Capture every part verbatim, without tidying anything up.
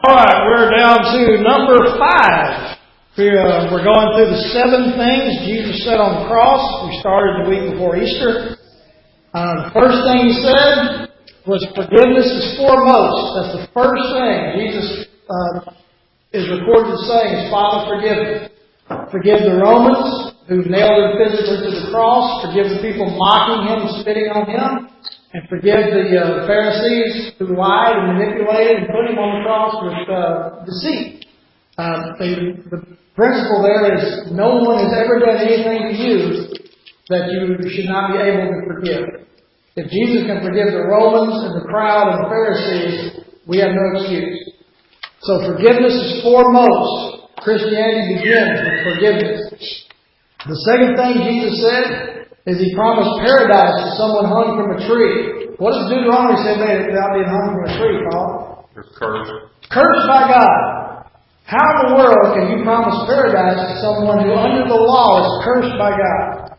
All right, we're down to number five. We, uh, we're going through the seven things Jesus said on the cross. We started the week before Easter. Uh, the first thing He said was forgiveness is foremost. That's the first thing Jesus uh, is recorded as saying is, Father, forgive me. Forgive the Romans who nailed Him physically to the cross. Forgive the people mocking Him and spitting on Him. And forgive the uh, Pharisees who lied and manipulated and put Him on the cross with uh, deceit. Uh, the, the principle there is no one has ever done anything to you that you should not be able to forgive. If Jesus can forgive the Romans and the crowd and the Pharisees, we have no excuse. So forgiveness is foremost. Christianity begins with forgiveness. The second thing Jesus said is He promised paradise to someone hung from a tree. What does Deuteronomy say about being hung from a tree, Paul? You're cursed. Cursed by God. How in the world can you promise paradise to someone who under the law is cursed by God?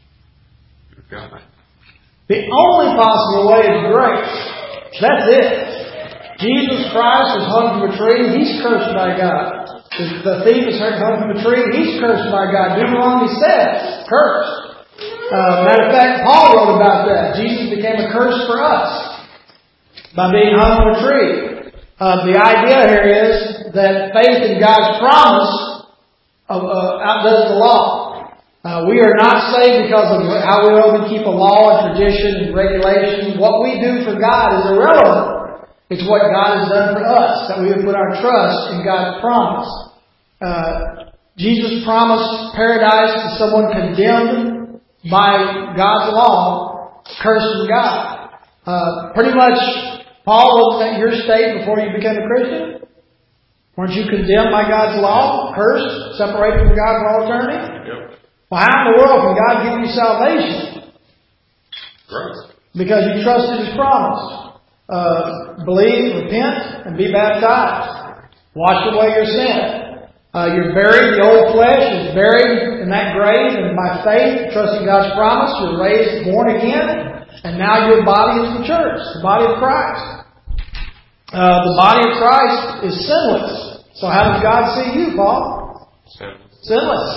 God. The only possible way is grace. That's it. Jesus Christ is hung from a tree. He's cursed by God. The thief is hung from a tree. He's cursed by God. Deuteronomy says, cursed. Uh, matter of fact, Paul wrote about that. Jesus became a curse for us by being hung on a tree. Uh, the idea here is that faith in God's promise of, uh, outdoes the law. Uh, we are not saved because of how well we keep a law and tradition and regulation. What we do for God is irrelevant. It's what God has done for us, that we would put our trust in God's promise. Uh, Jesus promised paradise to someone condemned by God's law, cursed from God. Uh, pretty much, Paul, wasn't that your state before you became a Christian? Weren't you condemned by God's law, cursed, separated from God for all eternity? Yep. Well, how in the world can God give you salvation? Right. Because you trusted His promise. Uh, believe, repent, and be baptized. Wash away your sin. Uh, you're buried, the old flesh is buried in that grave, and by faith, trusting God's promise, you're raised, born again, and now your body is the church, the body of Christ. Uh, the body of Christ is sinless. So how does God see you, Paul? Sinless. Sinless.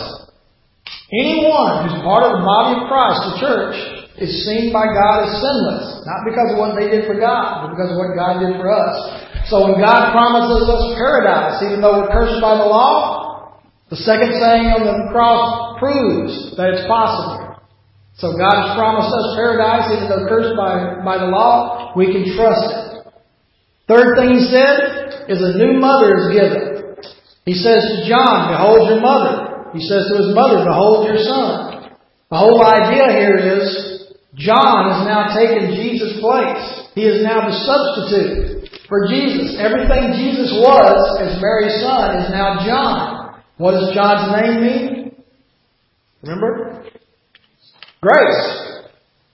Anyone who's part of the body of Christ, the church, is seen by God as sinless. Not because of what they did for God, but because of what God did for us. So when God promises us paradise, even though we're cursed by the law, the second saying on the cross proves that it's possible. So God has promised us paradise, even though cursed by, by the law, we can trust it. Third thing He said is a new mother is given. He says to John, behold your mother. He says to his mother, behold your son. The whole idea here is John has now taken Jesus' place. He is now the substitute for Jesus. Everything Jesus was as Mary's son is now John. What does John's name mean? Remember? Grace.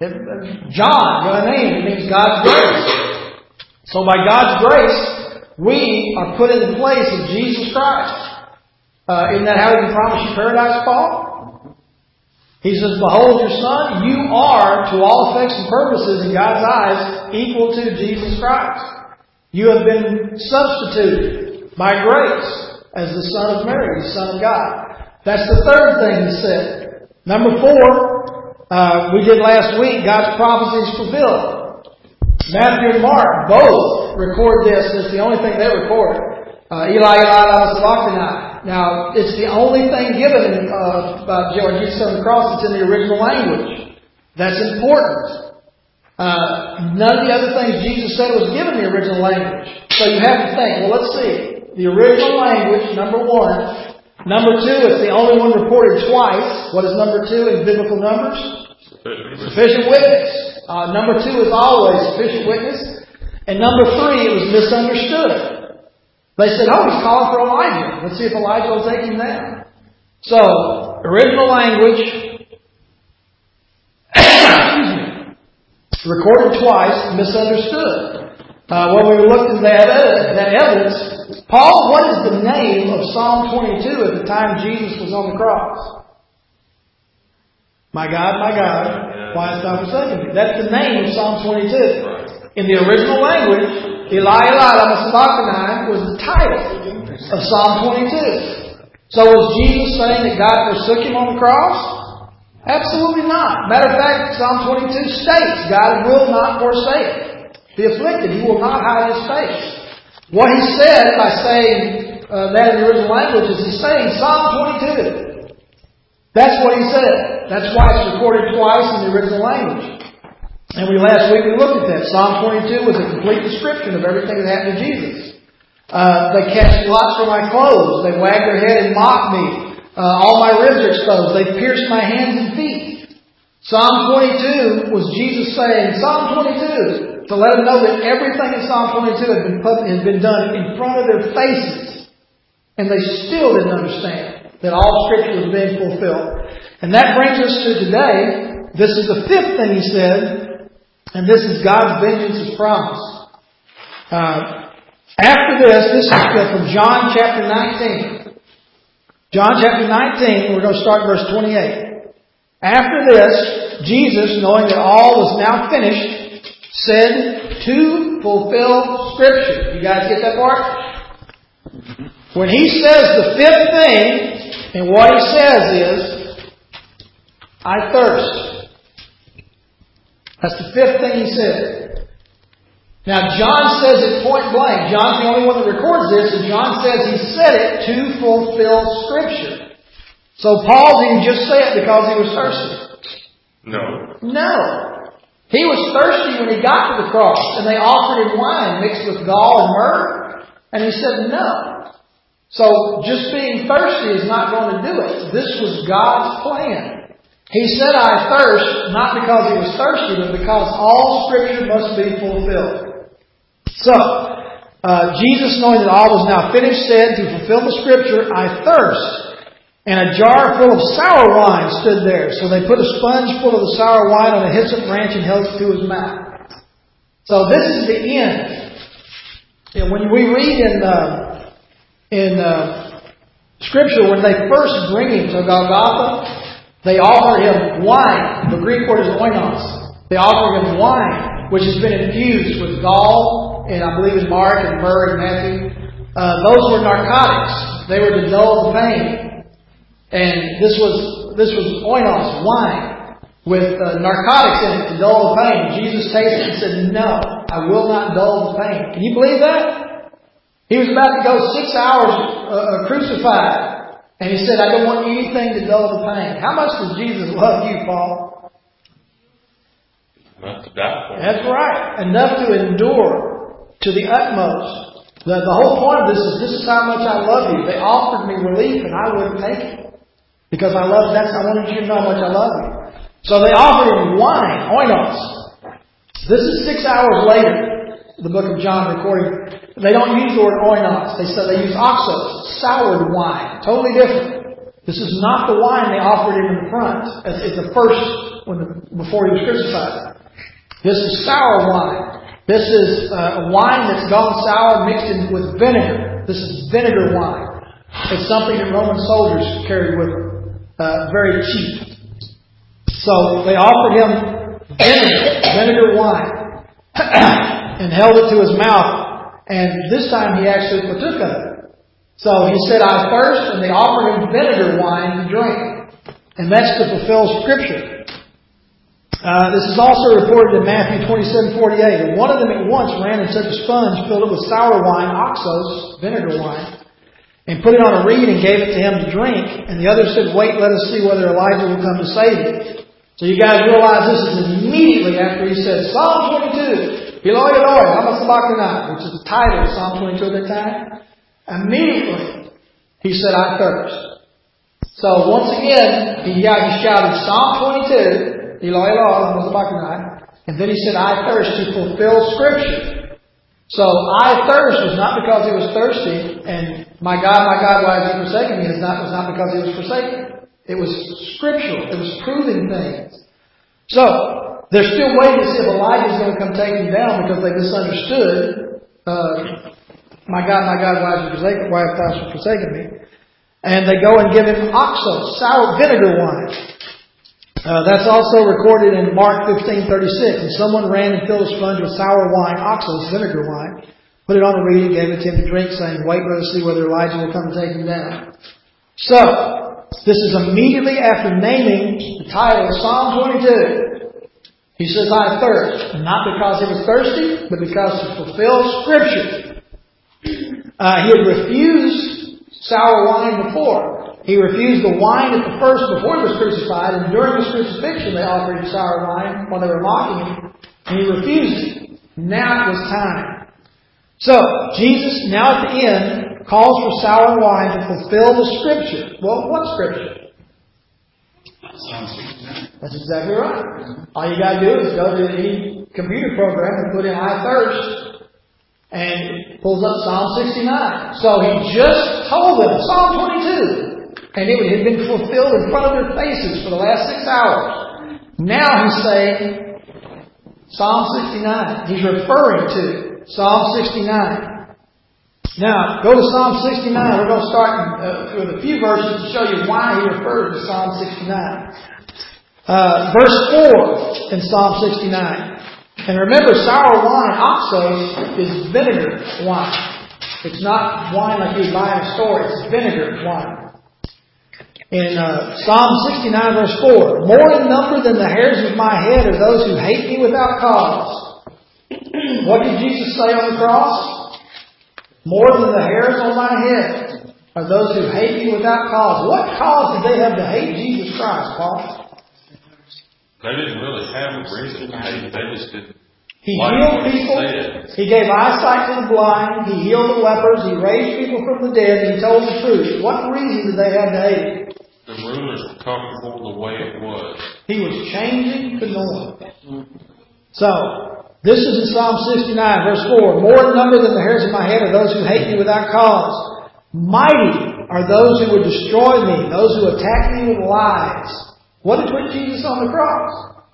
John, your name, it means God's grace. So by God's grace, we are put in the place of Jesus Christ. Uh, isn't that how He can promise you paradise, Paul? He says, behold your son, you are, to all effects and purposes in God's eyes, equal to Jesus Christ. You have been substituted by grace as the Son of Mary, the Son of God. That's the third thing He said. Number four, uh, we did last week, God's prophecy is fulfilled. Matthew and Mark both record this. It's the only thing they record. Uh, Eli, Eli, lama sabachthani. Now, it's the only thing given uh, about Jesus on the cross that's in the original language. That's important. Uh, none of the other things Jesus said was given in the original language. So you have to think, well, let's see. The original language, number one. Number two, it's the only one reported twice. What is number two in biblical numbers? Sufficient, sufficient witness. Uh, number two is always sufficient witness. And number three, it was misunderstood. They said, oh, He's calling for Elijah. Let's see if Elijah will take Him down. So, original language, recorded twice, misunderstood. Uh, when we looked at that, uh, that evidence, Paul, what is the name of Psalm twenty-two at the time Jesus was on the cross? My God, my God, why hast thou forsaken me? That's the name of Psalm twenty-two. In the original language, Eli, Eli, lama sabachthani was the title of Psalm twenty-two. So was Jesus saying that God forsook him on the cross? Absolutely not. Matter of fact, Psalm twenty-two states God will not forsake the afflicted. He will not hide His face. What He said by saying uh, that in the original language is He's saying Psalm twenty-two. That's what He said. That's why it's recorded twice in the original language. And we last week we looked at that. Psalm twenty-two was a complete description of everything that happened to Jesus. Uh, they cast lots for my clothes. They wagged their head and mocked me. Uh, all my ribs are exposed. They pierced my hands and feet. Psalm twenty-two was Jesus saying, Psalm twenty-two, to let them know that everything in Psalm twenty-two had been, put, had been done in front of their faces. And they still didn't understand that all Scripture was being fulfilled. And that brings us to today. This is the fifth thing He said. And this is God's vengeance as promise. Uh, after this, this is from John chapter nineteen. John chapter nineteen, we're going to start verse twenty-eight. After this, Jesus, knowing that all was now finished, said to fulfill Scripture. You guys get that part? When He says the fifth thing, and what He says is, I thirst. That's the fifth thing He said. Now, John says it point blank. John's the only one that records this, and John says he said it to fulfill Scripture. So Paul didn't just say it because he was thirsty. No. No. He was thirsty when he got to the cross, and they offered him wine mixed with gall and myrrh, and he said no. So just being thirsty is not going to do it. This was God's plan. He said, I thirst, not because He was thirsty, but because all Scripture must be fulfilled. So, uh, Jesus, knowing that all was now finished, said, to fulfill the Scripture, I thirst. And a jar full of sour wine stood there. So they put a sponge full of the sour wine on a hyssop branch and held it to His mouth. So this is the end. And when we read in, uh, in uh, Scripture, when they first bring Him to Golgotha, they offer Him wine. The Greek word is oinos. They offer Him wine, which has been infused with gall, and I believe in Mark and myrrh and Matthew. Uh, those were narcotics. They were to dull the pain. And this was this was oinos, wine, with uh, narcotics in it to dull the pain. Jesus tasted it and said, no, I will not dull the pain. Can you believe that? He was about to go six hours uh, crucified. And He said, I don't want anything to dull the pain. How much does Jesus love you, Paul? Enough to die for. That's right. Enough to endure to the utmost. The, the whole point of this is, this is how much I love you. They offered me relief and I wouldn't take it. Because I love that's I wanted you to know how much I love you. So they offered Him wine, oinos. This is six hours later, the book of John recording. They don't use the word oinos. They say they use oxos, soured wine. Totally different. This is not the wine they offered Him in the front. It's the first when the, before He was crucified. This is sour wine. This is uh, a wine that's gone sour mixed in with vinegar. This is vinegar wine. It's something that Roman soldiers carried with them. Uh, very cheap. So they offered Him vinegar, vinegar wine and held it to His mouth. And this time He actually partook of it. So He said, I thirst, and they offered Him vinegar wine to drink. And that's to fulfill Scripture. Uh, this is also reported in Matthew twenty-seven forty-eight. And one of them at once ran and took a sponge, filled it with sour wine, oxos, vinegar wine, and put it on a reed and gave it to him to drink. And the other said, wait, let us see whether Elijah will come to save you. So you guys realize this is immediately after He said, Psalm twenty-two. Eloi, Eloi, lama sabachthani, which is the title of Psalm twenty-two at that time. Immediately, He said, I thirst. So once again, he, yeah, he shouted Psalm twenty-two, Eloi, Eloi, lama sabachthani, and then He said, I thirst, to fulfill Scripture. So I thirst was not because He was thirsty, and my God, my God, why has He forsaken me? It was not, was not because He was forsaken. It was scriptural. It was proving things. So, they're still waiting to see if Elijah is going to come take Him down because they misunderstood. Uh, my God, my God, why have you forsaken, why have thou forsaken me? And they go and give Him oxo, sour vinegar wine. Uh, that's also recorded in Mark fifteen thirty-six. And someone ran and filled a sponge with sour wine, oxos, vinegar wine, put it on a reed and gave it to him to drink, saying, "Wait, let us see whether Elijah will come and take him down." So, this is immediately after naming the title of Psalm twenty-two. He says, "I thirst," not because he was thirsty, but because to fulfill Scripture. Uh, he had refused sour wine before. He refused the wine at the first before he was crucified, and during his crucifixion they offered him sour wine while they were mocking him, and he refused it. Now it was time. So, Jesus, now at the end, calls for sour wine to fulfill the Scripture. Well, what Scripture? That's exactly right. All you got to do is go to any computer program and put in "I thirst," and it pulls up Psalm sixty-nine. So he just told them Psalm twenty-two. And it had been fulfilled in front of their faces for the last six hours. Now he's saying Psalm sixty-nine. He's referring to Psalm sixty-nine. Now, go to Psalm sixty-nine. We're going to start uh, with a few verses to show you why he refers to Psalm sixty-nine. Uh, verse four in Psalm sixty-nine. And remember, sour wine, oxos, is vinegar wine. It's not wine like you buy in a store. It's vinegar wine. In uh, Psalm sixty-nine, verse four, "More in number than the hairs of my head are those who hate me without cause." What did Jesus say on the cross? "More than the hairs on my head are those who hate me without cause." What cause did they have to hate Jesus Christ, Paul? They didn't really have a reason to hate. They just didn't. He healed people. He gave eyesight to the blind. He healed the lepers. He raised people from the dead. And he told the truth. What reason did they have to hate him? The rulers were comfortable the way it was. He was changing the norm. So, this is in Psalm sixty-nine, verse four. "More in number than the hairs of my head are those who hate me without cause. Mighty are those who would destroy me, those who attack me with lies." What did put Jesus on the cross?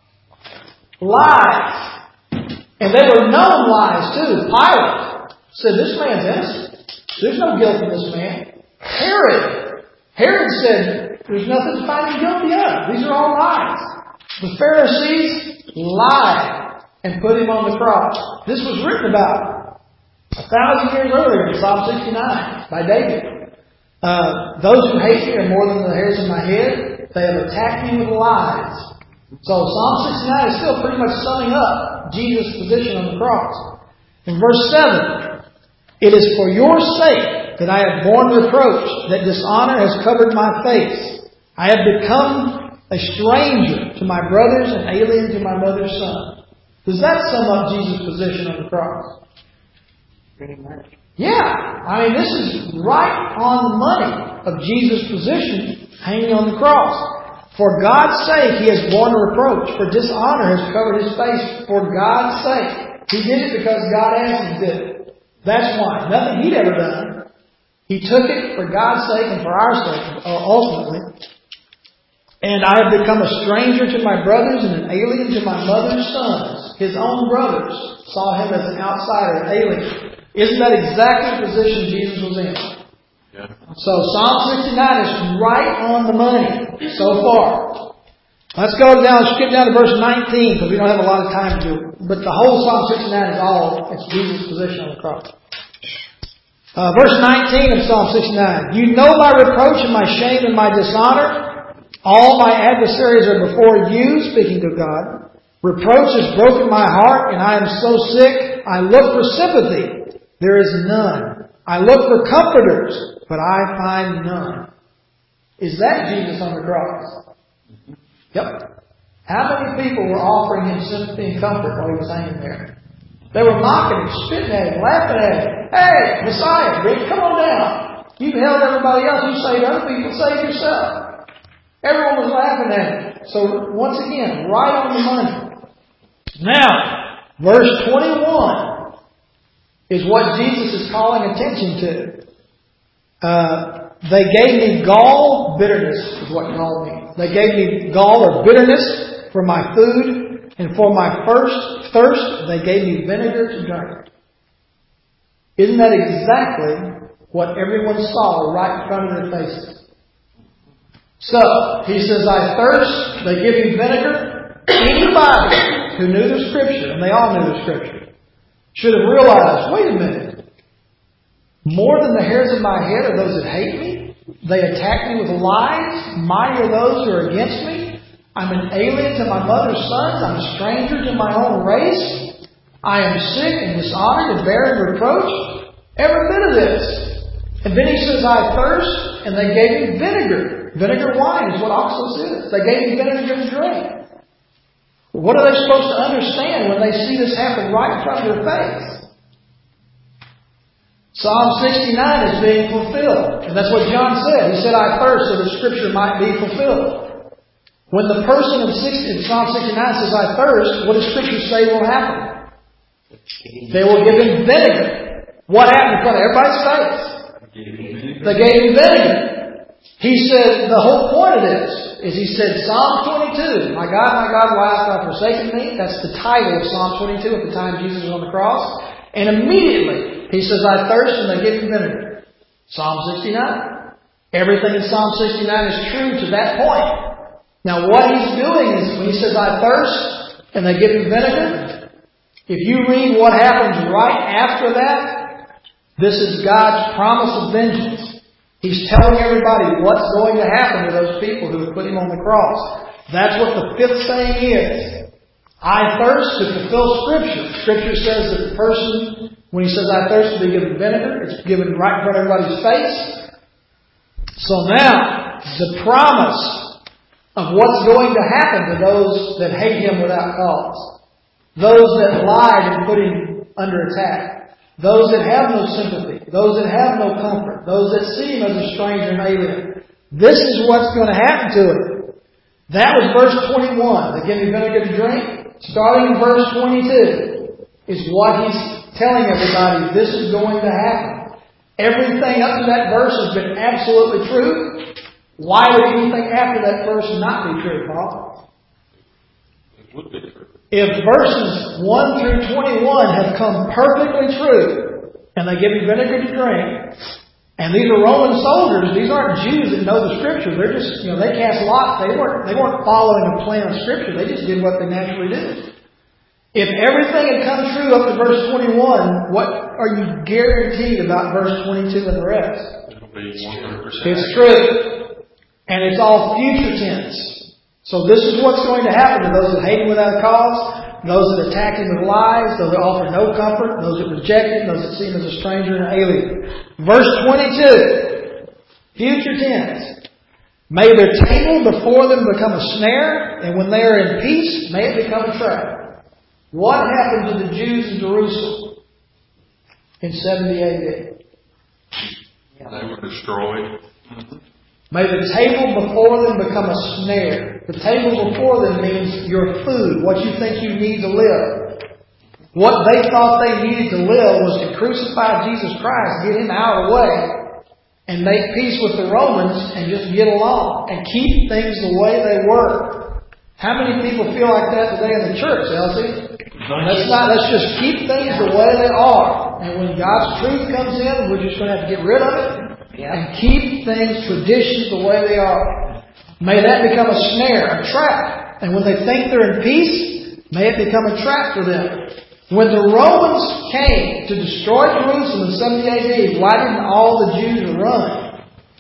Lies. And they were known lies too. Pilate said, "This man's innocent. There's no guilt in this man." Herod. Herod said, "There's nothing to find him guilty of. These are all lies." The Pharisees lied and put him on the cross. This was written about a thousand years earlier in Psalm sixty-nine by David. Uh, "Those who hate me are more than the hairs of my head. They have attacked me with lies." So Psalm sixty-nine is still pretty much summing up Jesus' position on the cross. In verse seven, "It is for your sake that I have borne reproach, that dishonor has covered my face. I have become a stranger to my brothers and alien to my mother's son." Does that sum up Jesus' position on the cross? Pretty much. Yeah. I mean, this is right on the money of Jesus' position hanging on the cross. For God's sake, He has borne a reproach. For dishonor has covered His face. For God's sake. He did it because God asked Him to do it. That's why. Nothing He'd ever done. He took it for God's sake and for our sake, ultimately. "And I have become a stranger to my brothers and an alien to my mother's sons." His own brothers saw him as an outsider, an alien. Isn't that exactly the position Jesus was in? Yeah. So Psalm sixty-nine is right on the money so far. Let's go down, skip down to verse nineteen because we don't have a lot of time to do it. But the whole Psalm sixty-nine is all, it's Jesus' position on the cross. Uh, verse nineteen of Psalm sixty-nine. "You know my reproach and my shame and my dishonor. All my adversaries are before you," speaking to God. "Reproach has broken my heart, and I am so sick. I look for sympathy. There is none. I look for comforters, but I find none." Is that Jesus on the cross? Yep. How many people were offering Him sympathy and comfort while He was hanging there? They were mocking Him, spitting at Him, laughing at Him. "Hey, Messiah, Rick, come on down. You've helped everybody else. You saved other people. Save yourself." Everyone was laughing at Him. So, once again, right on the money. Now, verse twenty-one is what Jesus is calling attention to. Uh, they gave me gall, bitterness is what gall means. They gave me gall or bitterness for my food, and for my first thirst they gave me vinegar to drink. Isn't that exactly what everyone saw right in front of their faces? So, he says, I thirst. They give him vinegar. Anybody who knew the Scripture, and they all knew the Scripture, should have realized, wait a minute. More than the hairs of my head are those that hate me. They attack me with lies. Mighty are those who are against me. I'm an alien to my mother's sons. I'm a stranger to my own race. I am sick and dishonored and bearing reproach. Every bit of this. And then he says, I thirst. And they gave him vinegar. Vinegar wine is what oxalis is. They gave him vinegar to drink. What are they supposed to understand when they see this happen right in front of their face? Psalm sixty-nine is being fulfilled. And that's what John said. He said, I thirst so the Scripture might be fulfilled. When the person in, sixty, in Psalm sixty-nine says, I thirst, what does Scripture say will happen? They will give him vinegar. What happened in front of everybody's face? They gave him vinegar. He said, the whole point of this is he said, Psalm twenty-two, my God, my God, why hast thou forsaken me? That's the title of Psalm twenty-two at the time Jesus was on the cross. And immediately, he says, I thirst, and they give him vinegar. Psalm sixty-nine. Everything in Psalm sixty-nine is true to that point. Now what he's doing is, when he says, I thirst, and they give him vinegar, if you read what happens right after that, this is God's promise of vengeance. He's telling everybody what's going to happen to those people who have put him on the cross. That's what the fifth saying is. I thirst to fulfill Scripture. Scripture says that the person, when he says I thirst, to be given vinegar, it's given right in front of everybody's face. So now, the promise of what's going to happen to those that hate him without cause. Those that lied and put him under attack. Those that have no sympathy. Those that have no comfort. Those that see him as a stranger and alien. This is what's going to happen to him. That was verse twenty-one. They give me vinegar to drink. Starting in verse twenty-two is what he's telling everybody. This is going to happen. Everything up to that verse has been absolutely true. Why would anything after that verse not be true, Paul? It would be true. If verses one through twenty-one have come perfectly true, and they give you vinegar to drink, and these are Roman soldiers, these aren't Jews that know the Scripture, they're just, you know, they cast lots, they weren't, they weren't following a plan of Scripture, they just did what they naturally do. If everything had come true up to verse twenty-one, what are you guaranteed about verse twenty-two and the rest? It'll be one hundred percent. It's true. And it's all future tense. So this is what's going to happen to those that hate him without a cause, those that attack him with lies, those that offer no comfort, those that reject him, those that see him as a stranger and an alien. Verse twenty-two, future tense. May their table before them become a snare, and when they are in peace, may it become a trap. What happened to the Jews in Jerusalem in seventy A D? They were destroyed. May the table before them become a snare. The table before them means your food, what you think you need to live. What they thought they needed to live was to crucify Jesus Christ, get Him out of the way, and make peace with the Romans and just get along and keep things the way they were. How many people feel like that today in the church, Elsie? Let's not, let's just keep things the way they are. And when God's truth comes in, we're just going to have to get rid of it and keep things, traditions the way they are. May that become a snare, a trap. And when they think they're in peace, may it become a trap for them. When the Romans came to destroy Jerusalem in seventy A D, why didn't all the Jews run?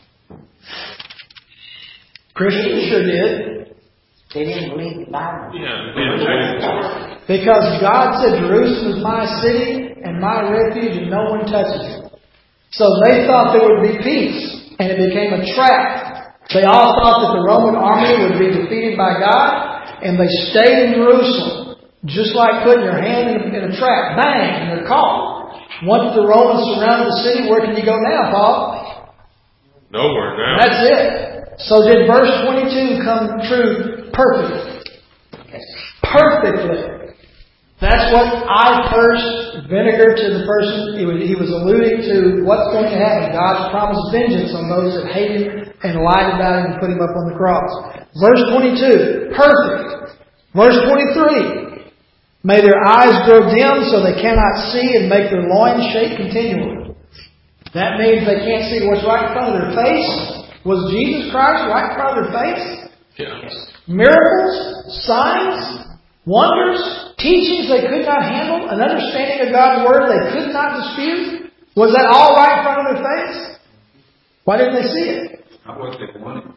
Christians sure did. They didn't believe the Bible. Yeah, yeah. Because God said, Jerusalem is my city and my refuge and no one touches it. So they thought there would be peace, and it became a trap. They all thought that the Roman army would be defeated by God, and they stayed in Jerusalem. Just like putting your hand in a, in a trap. Bang! And they're caught. Once the Romans surrounded the city, where can you go now, Paul? Nowhere now. That's it. So did verse twenty-two come true perfectly? Perfectly. That's what I thirst vinegar to the person. He was, he was alluding to what's going to happen. God's promised vengeance on those that hate Him and lied about Him and put Him up on the cross. Verse twenty-two, perfect. Verse twenty-three, may their eyes grow dim so they cannot see and make their loins shake continually. That means they can't see what's right in front of their face. Was Jesus Christ right in front of their face? Yes. Miracles, signs, wonders, teachings they could not handle, an understanding of God's Word they could not dispute. Was that all right in front of their face? Why didn't they see it? Not what they wanted.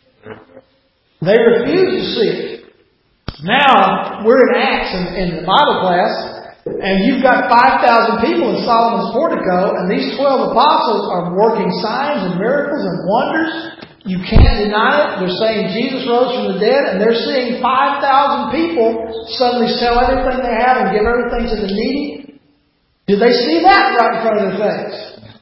They refused to see it. Now, we're in Acts in, in the Bible class, and you've got five thousand people in Solomon's portico, and these twelve apostles are working signs and miracles and wonders. You can't deny it. They're saying Jesus rose from the dead, and they're seeing five thousand people suddenly sell everything they have and give everything to the needy. Did they see that right in front of their face?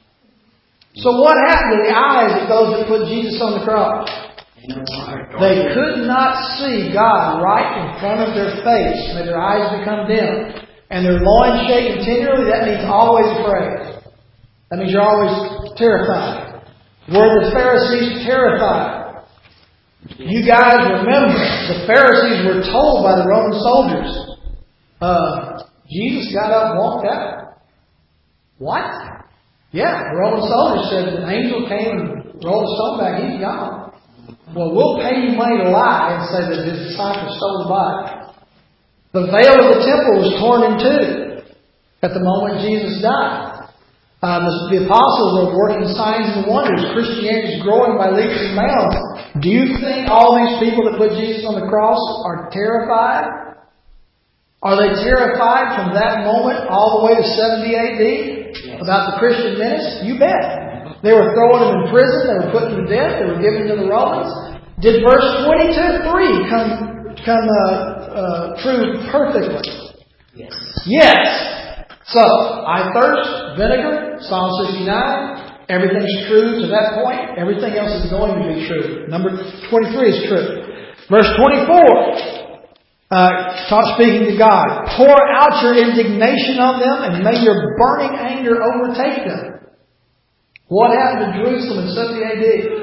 So what happened to the eyes of those that put Jesus on the cross? They could not see God right in front of their face. Made their eyes become dim. And their loins shake continually. That means always afraid. That means you're always terrified. Were the Pharisees terrified? You guys remember, the Pharisees were told by the Roman soldiers, uh, Jesus got up and walked out. What? Yeah, the Roman soldiers said an angel came and rolled a stone back. He's gone. Well, we'll pay you money to lie and say that his disciples stole the body. The veil of the temple was torn in two at the moment Jesus died. Uh, the, the apostles were working signs and wonders. Christianity is growing by leaps and bounds. Do you think all these people that put Jesus on the cross are terrified? Are they terrified from that moment all the way to seventy A D about the Christian menace? You bet. They were throwing them in prison. They were putting them to death. They were given to the Romans. Did verse twenty-two three come come uh, uh, true perfectly? Yes. Yes. So, I thirst, vinegar, Psalm sixty-nine. Everything's true to that point. Everything else is going to be true. Number twenty-three is true. Verse twenty-four. Uh, talk, speaking to God. Pour out your indignation on them and may your burning anger overtake them. What happened to Jerusalem in seventy A D?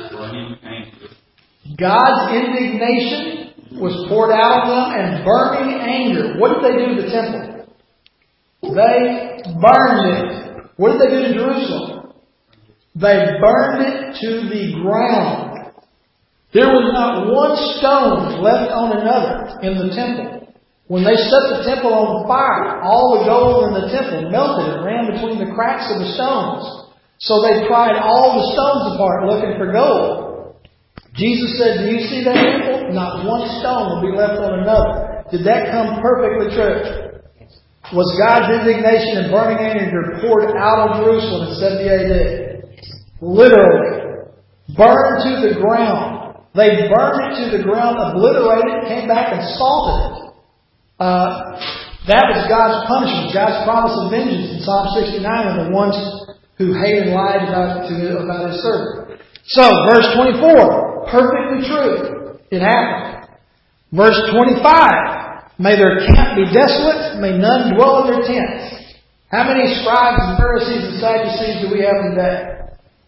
God's indignation was poured out on them and burning anger. What did they do to the temple? They burned it. What did they do to Jerusalem? They burned it to the ground. There was not one stone left on another in the temple. When they set the temple on fire, all the gold in the temple melted and ran between the cracks of the stones. So they pried all the stones apart looking for gold. Jesus said, do you see that temple? Not one stone will be left on another. Did that come perfectly true? Was God's indignation and burning anger poured out of Jerusalem in seventy A D? Literally. Burned to the ground. They burned it to the ground, obliterated it, came back and salted it. Uh, that was God's punishment, God's promise of vengeance in Psalm sixty-nine on the ones who hated and lied about, to, about His servant. So, verse twenty-four, perfectly true. It happened. Verse twenty-five, may their camp be desolate, may none dwell in their tents. How many scribes and Pharisees and Sadducees do we have today?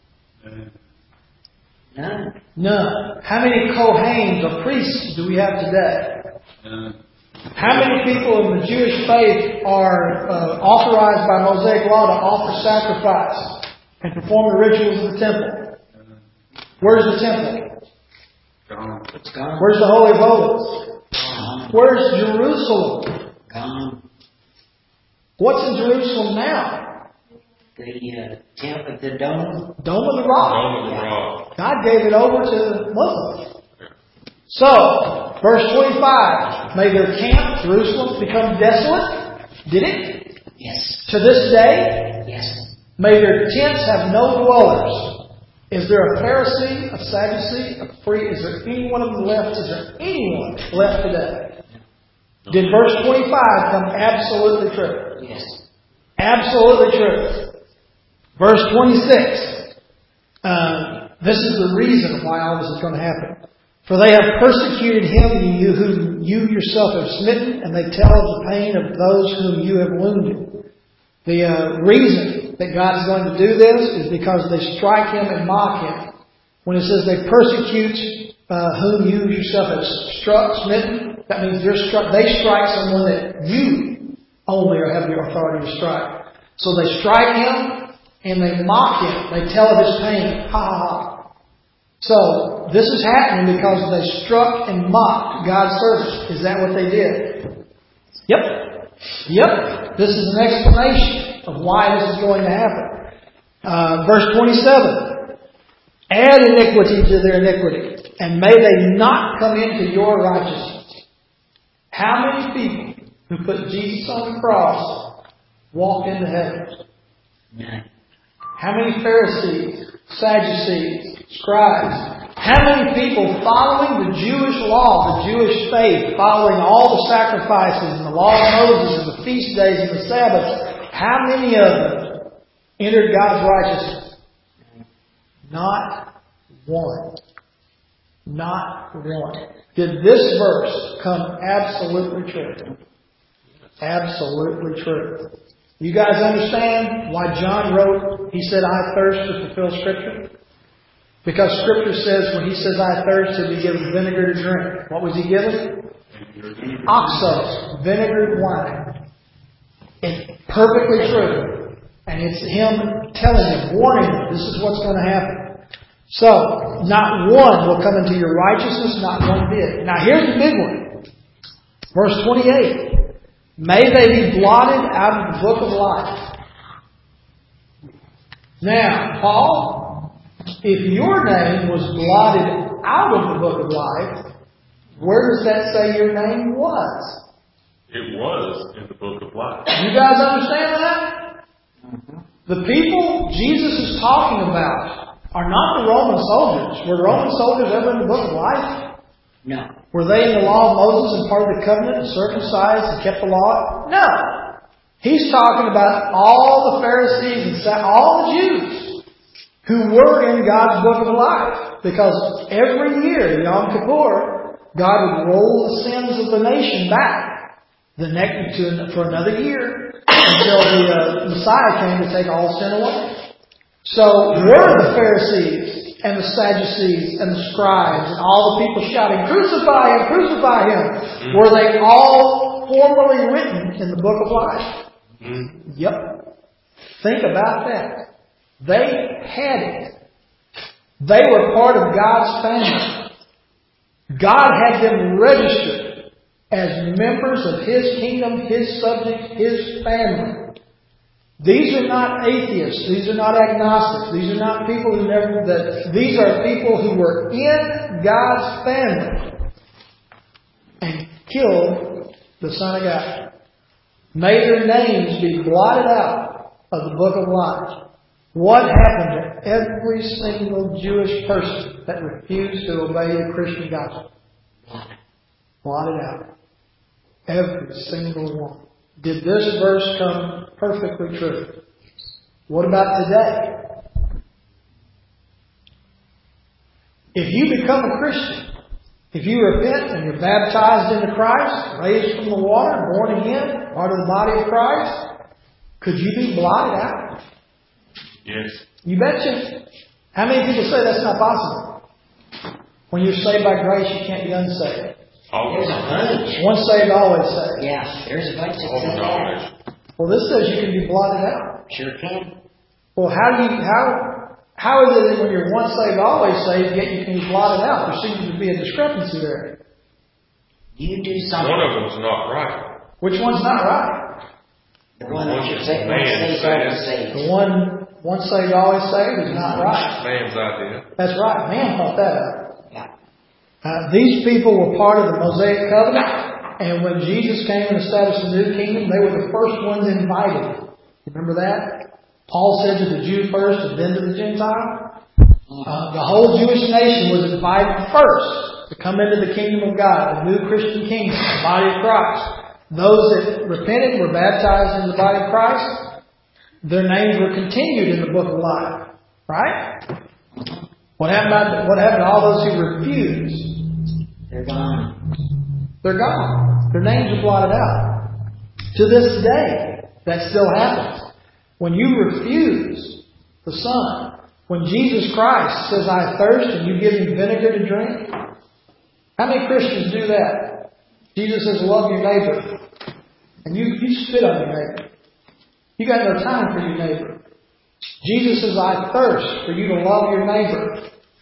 None. None. How many Kohanes or priests do we have today? None. How many people in the Jewish faith are uh, authorized by Mosaic law to offer sacrifice and perform the rituals of the temple? Where's the temple? Gone. It's gone. Where's the Holy of Holies? Gone. Where's Jerusalem? Gone. What's in Jerusalem now? The uh, temple, the dome. Dome of the Rock. Dome of the Rock. God gave it over to the Muslims. So, verse twenty-five, may their camp, Jerusalem, become desolate. Did it? Yes. To this day? Yes. May their tents have no dwellers. Is there a Pharisee, a Sadducee, a free? Is there any one of them left? Is there anyone left today? Did verse twenty-five come absolutely true? Yes. Absolutely true. Verse twenty-six. Uh, this is the reason why all this is going to happen. For they have persecuted him you, whom you yourself have smitten, and they tell of the pain of those whom you have wounded. The uh, reason that God is going to do this is because they strike him and mock him. When it says they persecute uh, whom you yourself have struck, smitten, that means they're struck, they strike someone that you only have the authority to strike. So they strike him and they mock him. They tell of his pain. Ha ha ha. So, this is happening because they struck and mocked God's servants. Is that what they did? Yep. Yep. This is an explanation of why this is going to happen. Uh, verse twenty-seven. Add iniquity to their iniquity, and may they not come into your righteousness. How many people who put Jesus on the cross walked into heaven? None. How many Pharisees, Sadducees, scribes, how many people following the Jewish law, the Jewish faith, following all the sacrifices and the law of Moses and the feast days and the Sabbaths, how many of them entered God's righteousness? Not one. Not one. Did this verse come absolutely true? Absolutely true. You guys understand why John wrote, he said, I thirst to fulfill Scripture? Because Scripture says when he says, I thirst, he'll be given vinegar to drink. What was he given? Oxos, vinegar wine. It's perfectly true. And it's him telling them, warning them, this is what's going to happen. So, not one will come into your righteousness, not one did. Now here's the big one. Verse twenty-eight. May they be blotted out of the book of life. Now, Paul, if your name was blotted out of the book of life, where does that say your name was? It was in the book of life. You guys understand that? Mm-hmm. The people Jesus is talking about are not the Roman soldiers. Were Roman soldiers ever in the book of life? No. Were they in the law of Moses and part of the covenant and circumcised and kept the law? No. He's talking about all the Pharisees and all the Jews who were in God's book of life. Because every year, Yom Kippur, God would roll the sins of the nation back the next to, for another year until the uh, Messiah came to take all sin away. So were the Pharisees and the Sadducees and the scribes and all the people shouting, crucify him, crucify him. Mm-hmm. Were they all formally written in the book of life? Mm-hmm. Yep. Think about that. They had it. They were part of God's family. God had them registered as members of His kingdom, His subjects, His family. These are not atheists. These are not agnostics. These are not people who never... That, these are people who were in God's family and killed the Son of God. May their names be blotted out of the book of life. What happened to every single Jewish person that refused to obey the Christian gospel? Blotted out. Every single one. Did this verse come perfectly true? What about today? If you become a Christian, if you repent and you're baptized into Christ, raised from the water, born again, part of the body of Christ, could you be blotted out? Yes. You betcha. How many people say that's not possible? When you're saved by grace, you can't be unsaved. There's a bunch. Once saved, always saved. Yeah, there's a bunch that All the says knowledge. that. Well, this says you can be blotted out. Sure can. Well, how do you how how is it that when you're once saved, always saved, yet you can be blotted out? There seems to be a discrepancy there. You do something. One of them's not right. Which one's not right? The one that you're One saying, man once saved, says. always saved. The one once saved, always saved is not right. Man's idea. That's right. Man thought that up. Yeah. Uh, these people were part of the Mosaic covenant, and when Jesus came and established the new kingdom, they were the first ones invited. Remember that? Paul said to the Jew first and then to the Gentile. Uh, the whole Jewish nation was invited first to come into the kingdom of God, the new Christian kingdom, the body of Christ. Those that repented were baptized in the body of Christ. Their names were continued in the book of life. Right? What happened, about, what happened to all those who refused? They're gone. They're gone. Their names are blotted out. To this day, that still happens. When you refuse the Son, when Jesus Christ says, I thirst, and you give Him vinegar to drink, how many Christians do that? Jesus says, love your neighbor. And you, you spit on your neighbor. You got no time for your neighbor. Jesus says, I thirst for you to love your neighbor.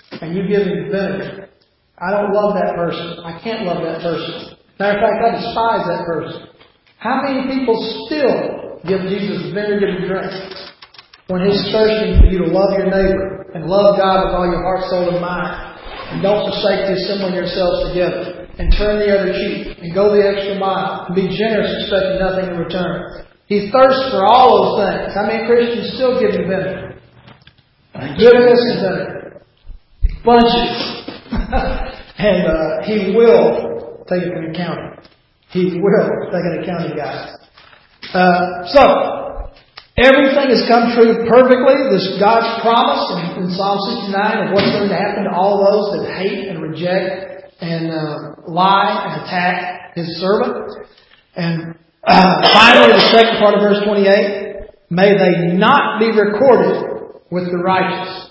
and you give him vinegar. I don't love that person. I can't love that person. Matter of fact, I despise that person. How many people still give Jesus vinegar to drink when He's thirsting for you to love your neighbor and love God with all your heart, soul, and mind? And don't forsake the assembling yourselves together. And turn the other cheek. And go the extra mile. And be generous, expecting nothing in return. He thirsts for all those things. How many Christians still give Him vinegar? Goodness and vinegar. Bunches. And uh, He will take an accounting. He will take an accounting, guys. Uh, so, everything has come true perfectly. This God's promise in, in Psalm sixty-nine of what's going to happen to all those that hate and reject and uh, lie and attack His servant. And uh, finally, the second part of verse twenty-eight, may they not be recorded with the righteous.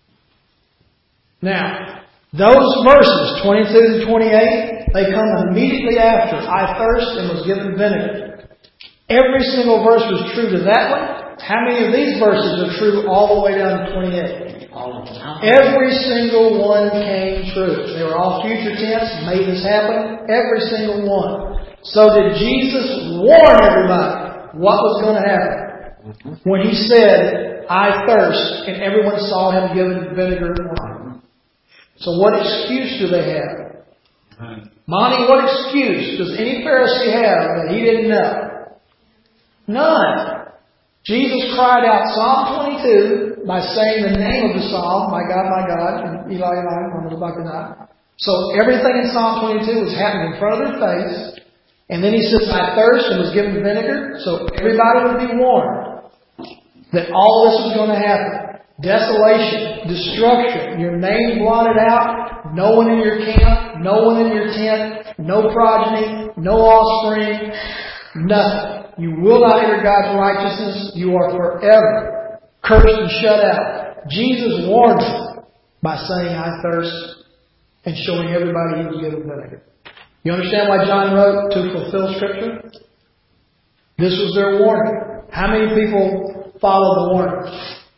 Now, those verses, twenty-two to twenty-eight, they come immediately after, I thirst and was given vinegar. Every single verse was true to that one. How many of these verses are true all the way down to twenty-eight? All of them. Every single one came true. They were all future tense, made this happen. Every single one. So did Jesus warn everybody what was going to happen when He said, I thirst, and everyone saw Him given vinegar and wine? So what excuse do they have? Monty, what excuse does any Pharisee have that he didn't know? None. Jesus cried out Psalm twenty-two by saying the name of the psalm, My God, my God, and Eli, Eli, lama sabachthani. So everything in Psalm twenty-two was happening in front of their face. And then He says, I thirst, and was given vinegar. So everybody would be warned that all this was going to happen. Desolation, destruction, your name blotted out, no one in your camp, no one in your tent, no progeny, no offspring, nothing. You will not enter God's righteousness. You are forever cursed and shut out. Jesus warned them by saying, I thirst, and showing everybody He was given vinegar. You understand why John wrote to fulfill Scripture? This was their warning. How many people follow the warning?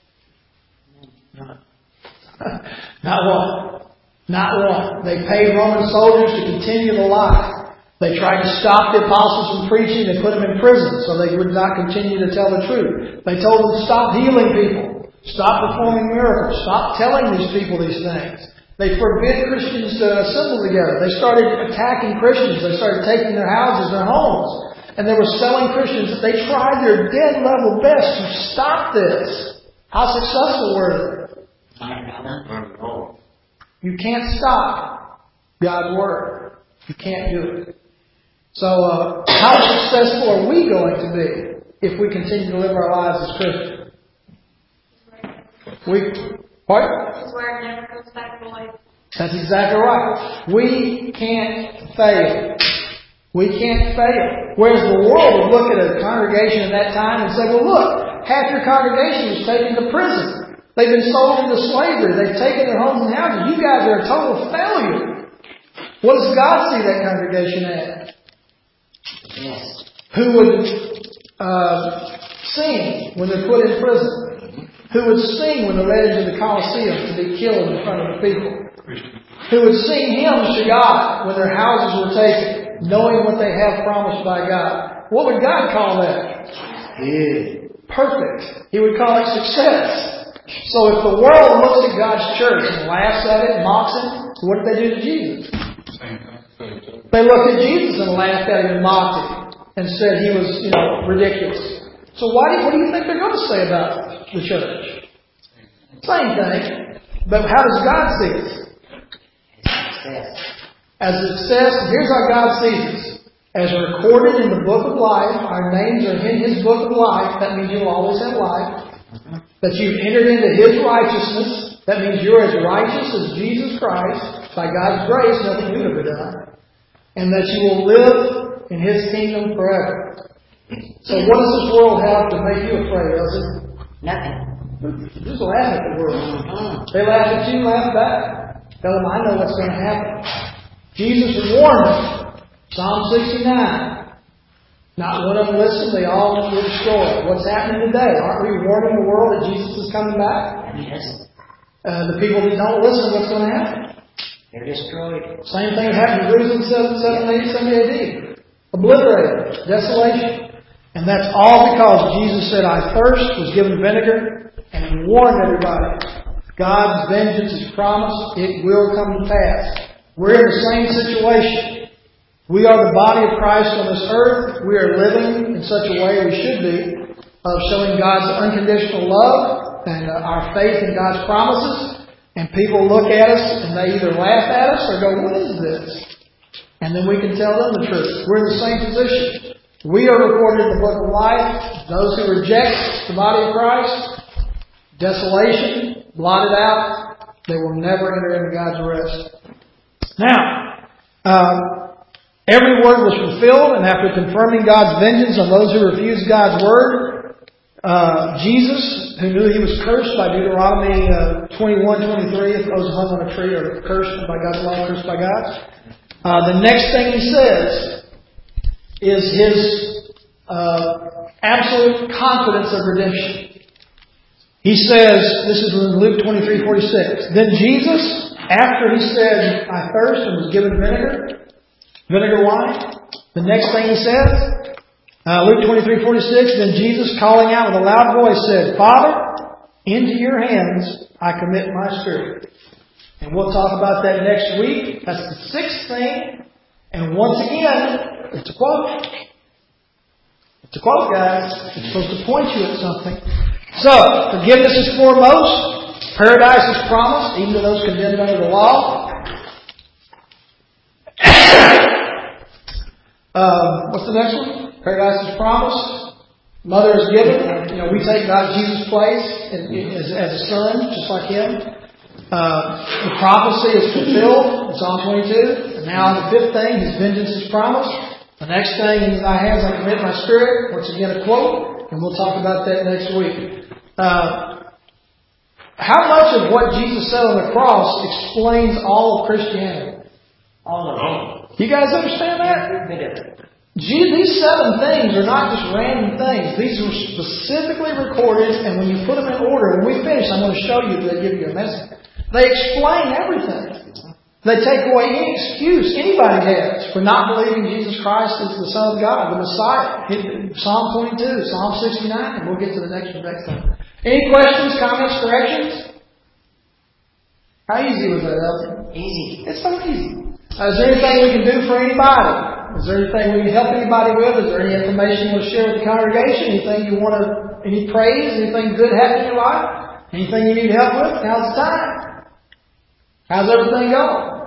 Not one. Not one. They paid Roman soldiers to continue the lie. They tried to stop the apostles from preaching. They put them in prison so they would not continue to tell the truth. They told them to stop healing people. Stop performing miracles. Stop telling these people these things. They forbid Christians to assemble together. They started attacking Christians. They started taking their houses, their homes. And they were selling Christians. They tried their dead level best to stop this. How successful were they? You can't stop God's Word. You can't do it. So, uh, how successful are we going to be if we continue to live our lives as Christians? We, what? His Word never comes back void. That's exactly right. We can't fail. We can't fail. Whereas the world would look at a congregation at that time and say, well, look, half your congregation was taken to prison. They've been sold into slavery. They've taken their homes and houses. You guys are a total failure. What does God see that congregation as? Yes. Who would uh, sing when they're put in prison? Who would sing when they're led into the Colosseum to be killed in front of the people? Who would sing hymns to God when their houses were taken, knowing what they have promised by God? What would God call that? Good. Perfect. He would call it success. So if the world looks at God's church and laughs at it and mocks it, what did they do to Jesus? They looked at Jesus and laughed at him and mocked him and said he was, you know, ridiculous. So why do, what do you think they're going to say about the church? Same thing. But how does God see us? As a success. Here's how God sees us. As recorded in the book of life, our names are in His book of life. That means you'll always have life. That you've entered into His righteousness. That means you're as righteous as Jesus Christ. By God's grace, nothing you've ever done. And that you will live in His kingdom forever. So what does this world have to make you afraid, Elsie? Nothing. Just laugh at the world. They laugh at you, laugh back. Tell them, I know what's going to happen. Jesus warned them. Psalm sixty-nine. Not one of them listened, they all were destroyed. What's happening today? Aren't we warning the world that Jesus is coming back? Yes. Uh, the people that don't listen, what's going to happen? They're destroyed. Same thing happened to Jerusalem in seventy A D. Obliterated. Desolation. And that's all because Jesus said, I thirst, was given vinegar, and he warned everybody. God's vengeance is promised. It will come to pass. We're in the same situation. We are the body of Christ on this earth. We are living in such a way we should be, of showing God's unconditional love and uh, our faith in God's promises. And people look at us and they either laugh at us or go, what is this? And then we can tell them the truth. We're in the same position. We are recorded in the book of life. Those who reject the body of Christ, desolation, blotted out, they will never enter into God's rest. Now, um, every word was fulfilled, and after confirming God's vengeance on those who refused God's word, uh, Jesus, who knew he was cursed by Deuteronomy uh, twenty-one twenty-three, if those hung on a tree are cursed by God's law, cursed by God, uh, the next thing he says is his uh, absolute confidence of redemption. He says, this is in Luke twenty-three forty-six, then Jesus, after he said, I thirst, and was given vinegar, vinegar wine, the next thing he says, uh, Luke twenty-three forty-six, then Jesus, calling out with a loud voice, said, Father, into your hands I commit my spirit. And we'll talk about that next week. That's the sixth thing. And once again, it's a quote. It's a quote, guys. It's supposed to point you at something. So, forgiveness is foremost. Paradise is promised, even to those condemned under the law. um, what's the next one? Paradise is promised. Mother is given. You know, we take God Jesus' place as, as a son, just like Him. Uh, the prophecy is fulfilled in Psalm twenty-two. And now the fifth thing, His vengeance is promised. The next thing, in thy hands I commit my spirit. Once again, a quote. And we'll talk about that next week. Uh, how much of what Jesus said on the cross explains all of Christianity? All of them. You guys understand that? Every bit of it. These seven things are not just random things. These are specifically recorded, and when you put them in order, when we finish, I'm going to show you, they give you a message. They explain everything. They take away any excuse anybody has for not believing Jesus Christ is the Son of God, the Messiah. Psalm twenty-two, Psalm sixty-nine, and we'll get to the next one next time. Any questions, comments, corrections? How easy was that, Elton? Easy. It's so easy. Uh, is there anything we can do for anybody? Is there anything we can help anybody with? Is there any information you want to share with the congregation? Anything you want to, any praise? Anything good happen in your life? Anything you need help with? Now's the time. How's everything going?